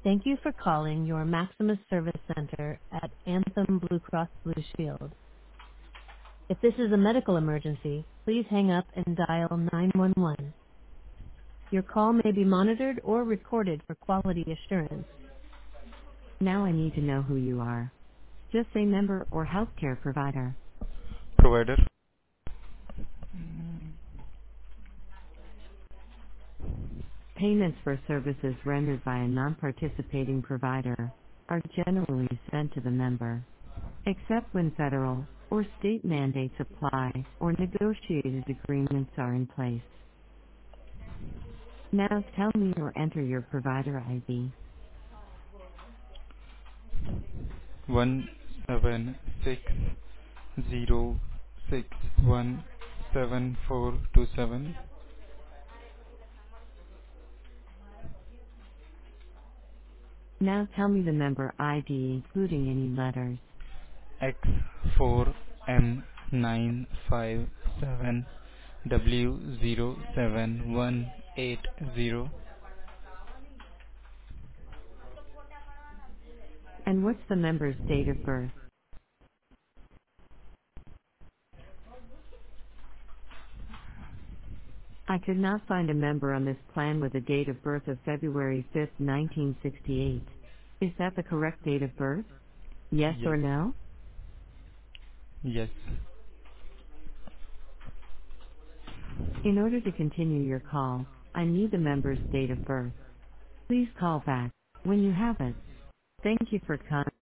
Thank you for calling your Maximus Service Center at Anthem Blue Cross Blue Shield. If this is a medical emergency, please hang up and dial 911. Your call may be monitored or recorded for quality assurance. Now I need to know who you are. Just say member or healthcare provider. Provider. Payments for services rendered by a non-participating provider are generally sent to the member, except when federal or state mandates apply or negotiated agreements are in place. Now tell me or enter your provider ID. 176061747. Now tell me the member ID including any letters. X4M957W07180. And what's the member's date of birth? I could not find a member on this plan with a date of birth of February 5, 1968. Is that the correct date of birth? Yes Yes. or no? Yes. In order to continue your call, I need the member's date of birth. Please call back when you have it. Thank you for contacting